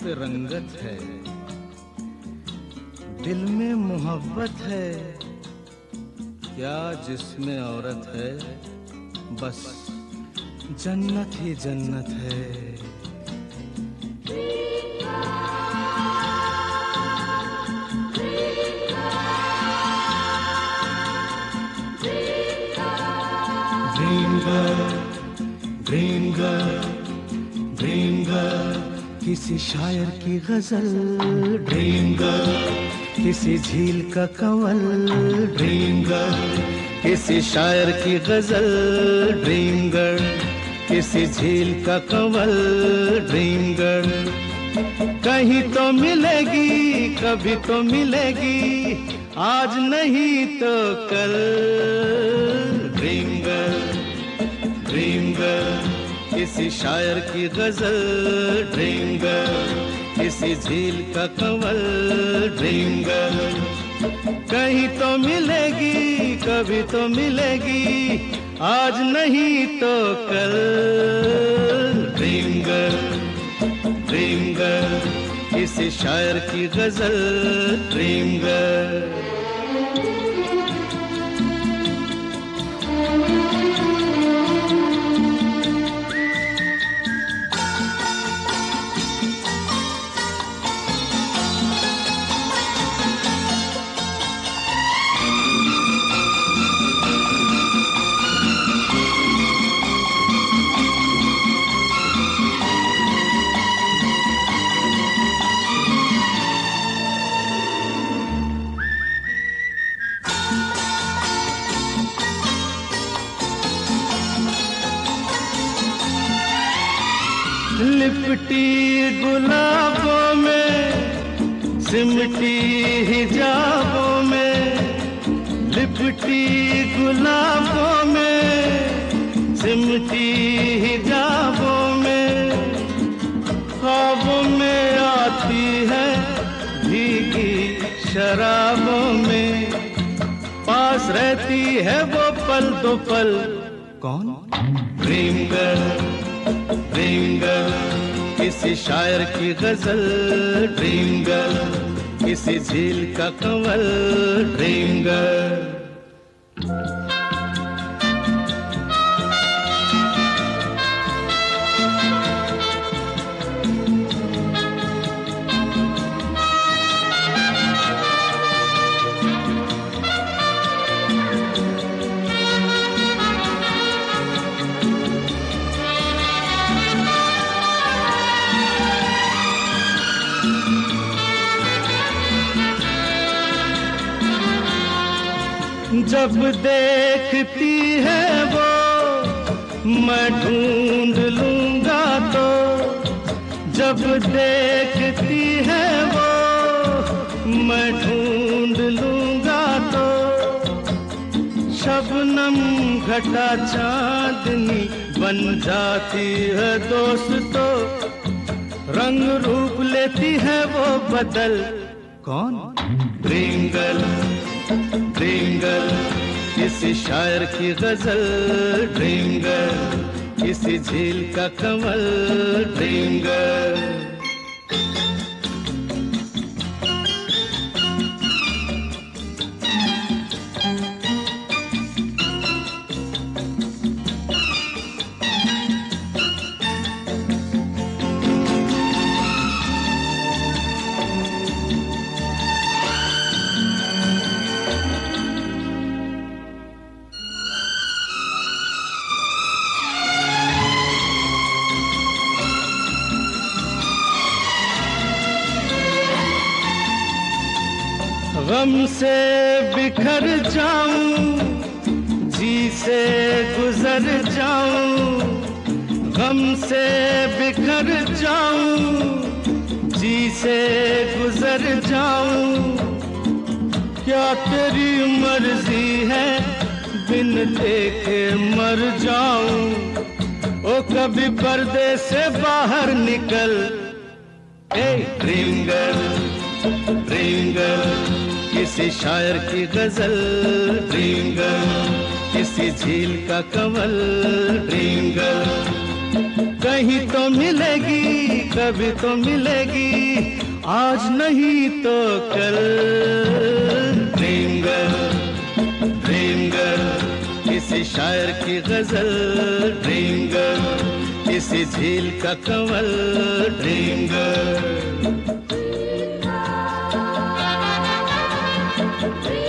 पे रंगत है, दिल में मोहब्बत है, क्या जिसमें औरत है, बस जन्नत ही जन्नत है। ड्रीम गर्ल, किसी शायर की गजल, ड्रीम गर्ल, किसी झील का कंवल, ड्रीम गर्ल, किसी शायर की गजल, ड्रीम गर्ल, किसी झील का कंवल, ड्रीम गर्ल। कहीं तो मिलेगी, कभी तो मिलेगी, आज नहीं तो कल। ड्रीम गर्ल, किसी शायर की गजल, ड्रीम गर्ल, किसी झील का कंवल, ड्रीम गर्ल। कहीं तो मिलेगी, कभी तो मिलेगी, आज नहीं तो कल। ड्रीम गर्ल, किसी शायर की गजल, ड्रीम गर्ल। लिपटी गुलाबों में, सिमटी हिजाबों में, लिपटी गुलाबों में, सिमटी हिजाबों में, ख्वाबों में आती है भीगी शराबों में, पास रहती है वो पल दो पल। कौन? ड्रीम गर्ल, किसी शायर की गजल, ड्रीम गर्ल, किसी झील का कंवल, ड्रीम गर्ल। जब देखती है वो मैं ढूंढ लूंगा तो, जब देखती है वो मैं ढूंढ लूंगा तो, शबनम घटा चांदनी बन जाती है दोस्तों, रंग रूप लेती है वो बदल। कौन? ड्रीम गर्ल, किसी शायर की गजल, ड्रीम गर्ल, किसी झील का कंवल, ड्रीम गर्ल। गम से बिखर जाऊं, जी से गुजर जाऊं, गम से बिखर जाऊं, जी से गुजर जाऊं, क्या तेरी मर्जी है बिन देखे मर जाऊं। ओ कभी पर्दे से बाहर निकल। ड्रीम गर्ल, किसी शायर की गजल, ड्रीम गर्ल, किसी झील का कंवल, ड्रीम गर्ल। कहीं तो मिलेगी, कभी तो मिलेगी, आज नहीं तो कल। ड्रीम गर्ल, ड्रीम गर्ल, किसी शायर की गजल। ड्रीम गर्ल, किसी झील का कंवल। Dream girl.